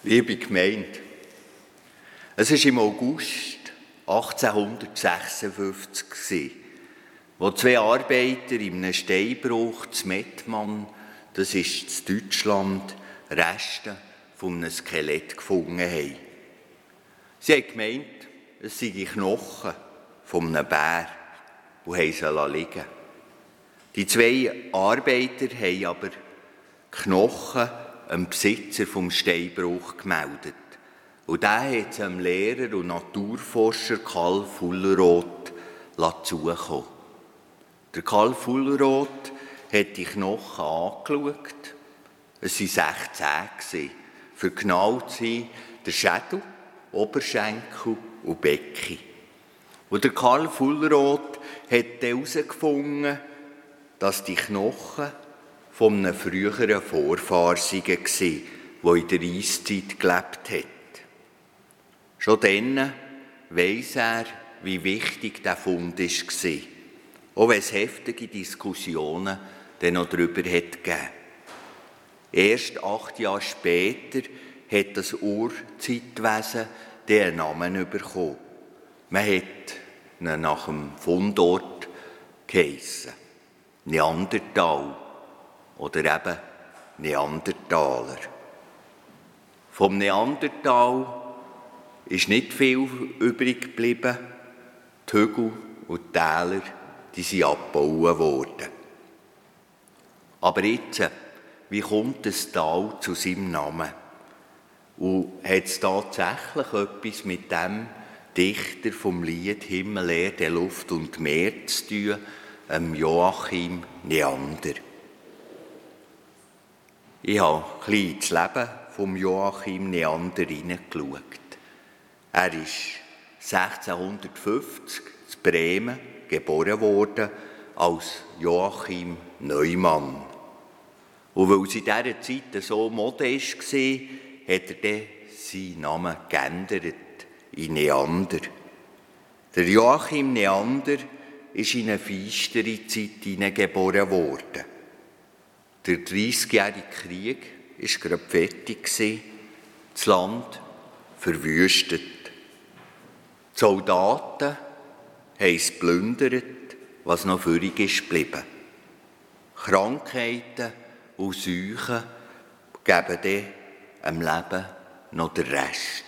Liebe Gemeinde, es war im August 1856, als zwei Arbeiter in einem Steinbruch zu Mettmann, das ist in Deutschland, Reste von einem Skelett gefunden haben. Sie haben gemeint, es seien Knochen von einem Bär und haben sie liegen. Die zwei Arbeiter haben aber Knochen dem Besitzer vom Steinbruch gemeldet. Und der hat es dem Lehrer und Naturforscher Karl Fulleroth zukommen. Der Karl Fulleroth hat die Knochen angeschaut. Es waren 16, für genau zu sein, der Schädel, Oberschenkel und Becken. Und der Karl Fulleroth hat herausgefunden, dass die Knochen von einem früheren Vorfahren waren, der in der Eiszeit gelebt hat. Schon dann weiss er, wie wichtig dieser Fund war, auch wenn es heftige Diskussionen dann noch darüber gegeben. Erst 8 Jahre später hat das Urzeitwesen einen Namen bekommen. Man hat ihn nach dem Fundort geheissen. Neandertal oder eben Neandertaler. Vom Neandertal ist nicht viel übrig geblieben. Die Hügel und die Täler, die sind abgebaut worden. Aber jetzt, wie kommt das Tal zu seinem Namen? Und hat es tatsächlich etwas mit dem Dichter vom Lied Himmel, Erde, Luft und Meer zu tun, Joachim Neander? Ich habe ein bisschen ins Leben von Joachim Neander hineingeschaut. Er ist 1650 in Bremen geboren worden als Joachim Neumann. Und weil es in dieser Zeit so Mode war, hat er dann seinen Namen geändert in Neander. Der Joachim Neander ist in eine feistere Zeit hineingeboren worden. Der 30-jährige Krieg war gerade fertig, das Land verwüstet. Die Soldaten haben es geplündert, was noch übrig ist geblieben. Krankheiten und Seuchen geben dann dem Leben noch den Rest.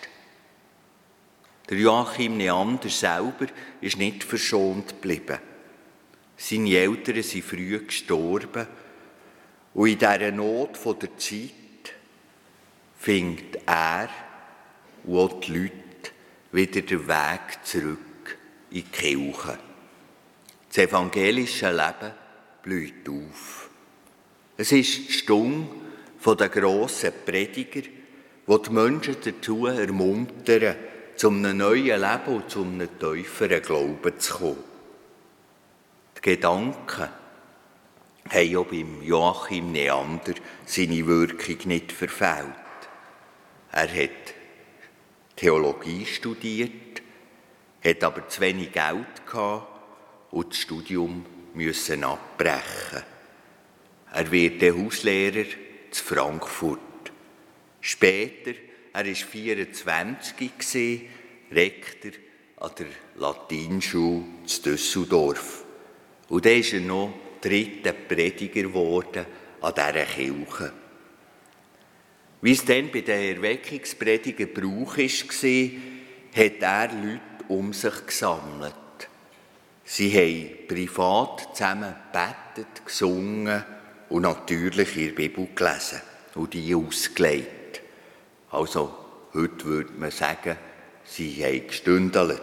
Der Joachim Neander selber ist nicht verschont geblieben. Seine Eltern sind früh gestorben. Und in dieser Not der Zeit findet er und auch die Leute wieder den Weg zurück in die Kirche. Das evangelische Leben blüht auf. Es ist die Stunde der grossen Prediger, die die Menschen dazu ermuntern, zu einem neuen Leben und zu einem tieferen Glauben zu kommen. Die Gedanken haben auch beim Joachim Neander seine Wirkung nicht verfehlt. Er hat Theologie studiert, hat aber zu wenig Geld gehabt und das Studium müssen abbrechen. Er wird der Hauslehrer zu Frankfurt. Später, er war 24, Rektor an der Latinschule zu Düsseldorf. Und dann ist er noch dritter Prediger geworden an dieser Kirche. Wie es dann bei den Erweckungspredigern Brauch war, hat er Leute um sich gesammelt. Sie haben privat zusammen gebetet, gesungen und natürlich ihre Bibel gelesen und die ausgelegt. Also, heute würde man sagen, sie haben gestündelt.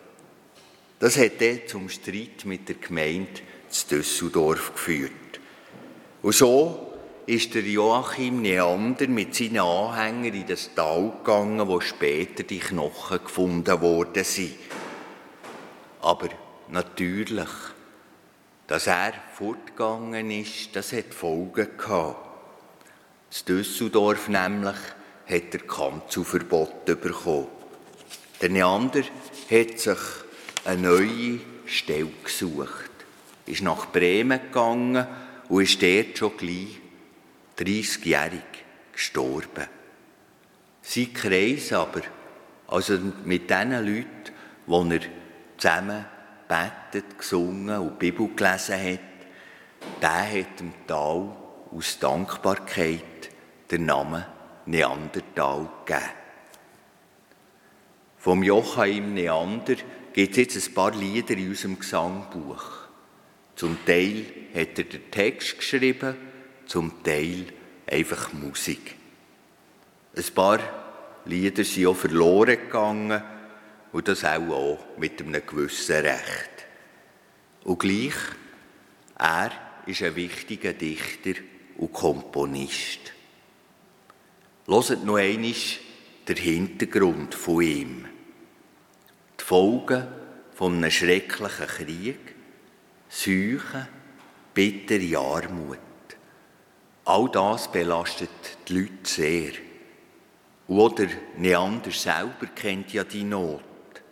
Das hat dann zum Streit mit der Gemeinde zu Düsseldorf geführt. Und so ist der Joachim Neander mit seinen Anhängern in das Tal gegangen, wo später die Knochen gefunden worden sind. Aber natürlich, dass er fortgegangen ist, das hat Folgen gehabt. In Düsseldorf nämlich hat er Kanzelverbot bekommen. Der Neander hat sich eine neue Stelle gesucht, ist nach Bremen gegangen und ist dort schon gleich 30-jährig gestorben. Sein Kreis aber, also mit den Leuten, die er zusammen gebetet, gesungen und die Bibel gelesen hat, der hat dem Tal aus Dankbarkeit den Namen Neandertal gegeben. Vom Joachim Neander gibt es jetzt ein paar Lieder in unserem Gesangbuch. Zum Teil hat er den Text geschrieben, zum Teil einfach Musik. Ein paar Lieder sind auch verloren gegangen und das auch mit einem gewissen Recht. Und gleich, er ist ein wichtiger Dichter und Komponist. Hört noch einmal den Hintergrund von ihm. Die Folgen von einem schrecklichen Krieg, Seuchen, bittere Armut. All das belastet die Leute sehr. Und auch der Neander selber kennt ja die Not.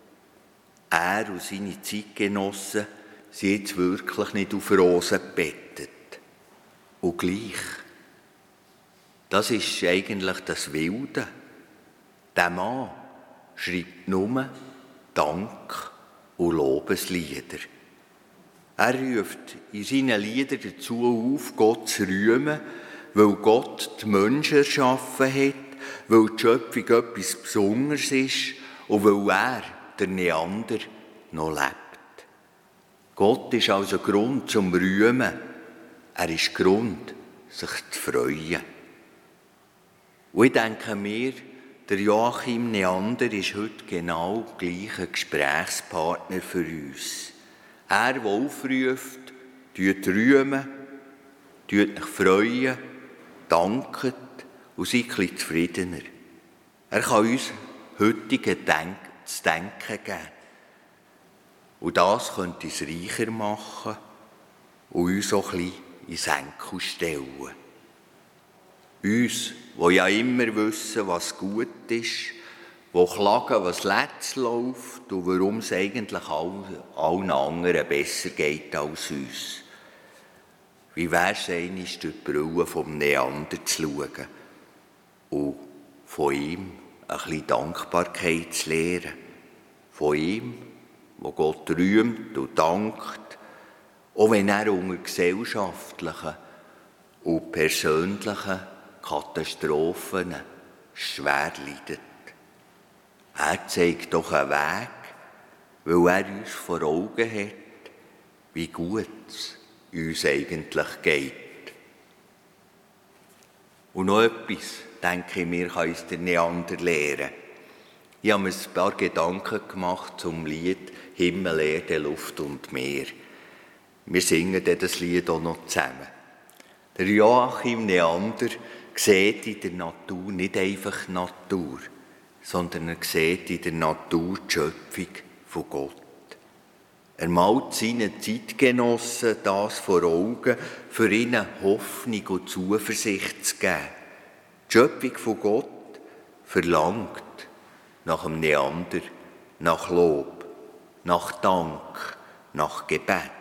Er und seine Zeitgenossen sind jetzt wirklich nicht auf Rosen gebettet. Und gleich, das ist eigentlich das Wilde. Der Mann schreibt nur Dank und Lobeslieder. Er ruft in seinen Liedern dazu auf, Gott zu rühmen, weil Gott die Menschen erschaffen hat, weil die Schöpfung etwas Besonderes ist und weil er, der Neander, noch lebt. Gott ist also Grund zum Rühmen. Er ist Grund, sich zu freuen. Und ich denke mir, der Joachim Neander ist heute genau gleich ein Gesprächspartner für uns. Er, der aufruft, rühmen, euch freuen, danket und seid ein bisschen zufriedener. Er kann uns heutige zu denken geben. Und das könnte uns reicher machen und uns auch ein bisschen in Senkel stellen. Uns, die ja immer wissen, was gut ist, die klagen, was letzt läuft und warum es eigentlich allen anderen besser geht als uns. Wie wäre es einmal durch die Brille vom Neander zu schauen und von ihm ein bisschen Dankbarkeit zu lernen. Von ihm, wo Gott rühmt und dankt, auch wenn er unter gesellschaftlichen und persönlichen Katastrophen schwer leidet. Er zeigt doch einen Weg, weil er uns vor Augen hat, wie gut es uns eigentlich geht. Und noch etwas, denke ich mir, kann uns der Neander lehren. Ich habe mir ein paar Gedanken gemacht zum Lied Himmel, Erde, Luft und Meer. Wir singen das Lied auch noch zusammen. Der Joachim Neander sieht in der Natur nicht einfach Natur, sondern er sieht in der Natur die Schöpfung von Gott. Er malt seinen Zeitgenossen das vor Augen, für ihnen Hoffnung und Zuversicht zu geben. Die Schöpfung von Gott verlangt nach dem Neander, nach Lob, nach Dank, nach Gebet.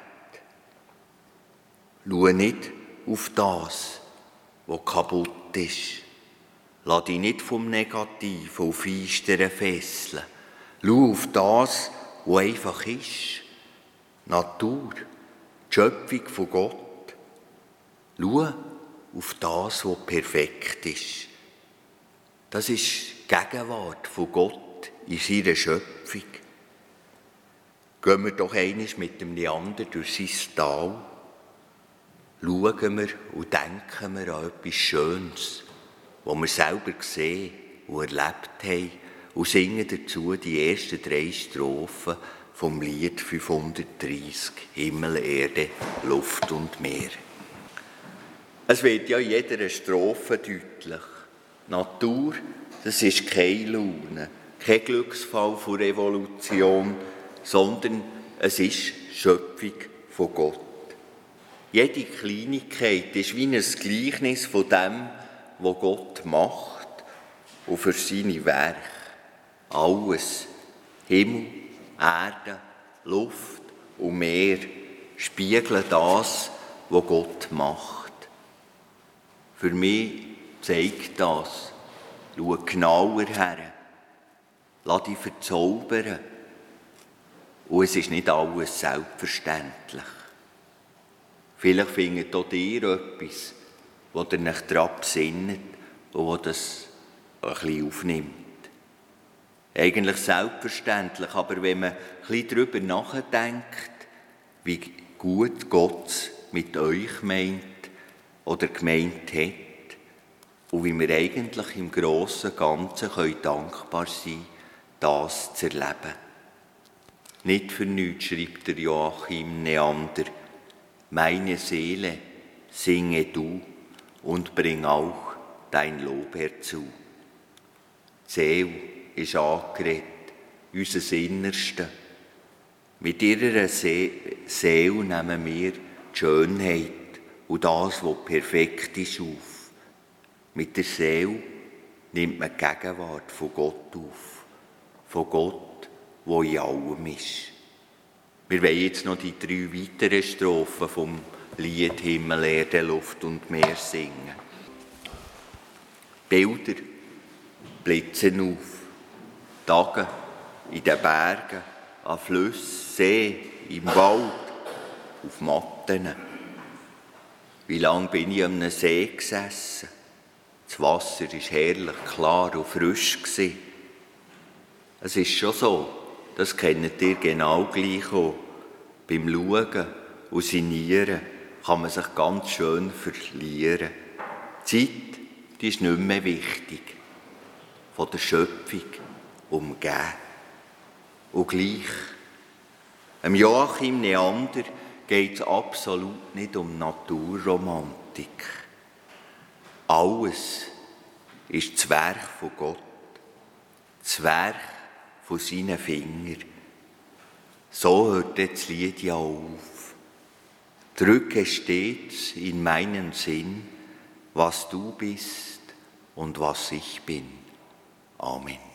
Schau nicht auf das, was kaputt ist. Lass dich nicht vom Negativen und Finsteren fesseln. Schau auf das, was einfach ist. Natur, die Schöpfung von Gott. Schau auf das, was perfekt ist. Das ist die Gegenwart von Gott in seiner Schöpfung. Gehen wir doch einmal mit dem Neander durch sein Tal. Schauen wir und denken wir an etwas Schönes, was wir selber gesehen und erlebt haben, und singen dazu die ersten 3 Strophen vom Lied 530, Himmel, Erde, Luft und Meer. Es wird ja in jeder Strophe deutlich. Natur, das ist keine Laune, kein Glücksfall von Revolution, sondern es ist Schöpfung von Gott. Jede Kleinigkeit ist wie ein Gleichnis von dem, was Gott macht und für seine Werke. Alles, Himmel, Erde, Luft und Meer, spiegeln das, was Gott macht. Für mich zeigt das, schau genauer her. Lass dich verzaubern. Und es ist nicht alles selbstverständlich. Vielleicht findet auch ihr etwas, wo ihr euch daran besinnt und wo das ein bisschen aufnimmt. Eigentlich selbstverständlich, aber wenn man ein bisschen darüber nachdenkt, wie gut Gott mit euch meint oder gemeint hat und wie wir eigentlich im Grossen und Ganzen dankbar sein können, das zu erleben. Nicht für nichts schreibt der Joachim Neander: Meine Seele, singe du und bring auch dein Lob herzu. Die Seele ist angeregt, unser Innerste. Mit ihrer Seele nehmen wir die Schönheit und das, was perfekt ist, auf. Mit der Seele nimmt man die Gegenwart von Gott auf. Von Gott, der in allem ist. Wir wollen jetzt noch die 3 weiteren Strophen vom Lied Himmel, Erde, Luft und Meer singen. Bilder blitzen auf. Tage in den Bergen, an Flüssen, See, im Wald, auf Matten. Wie lange bin ich an einem See gesessen? Das Wasser war herrlich klar und frisch. Es ist schon so, das kennt ihr genau gleich auch. Beim Schauen und Sinnieren kann man sich ganz schön verlieren. Die Zeit, die ist nicht mehr wichtig. Von der Schöpfung umgeben. Und gleich, dem Joachim Neander geht es absolut nicht um Naturromantik. Alles ist das Werk von Gott, das Werk von seinen Fingern. So hört das Lied ja auf. Drücke stets in meinen Sinn, was du bist und was ich bin. Amen.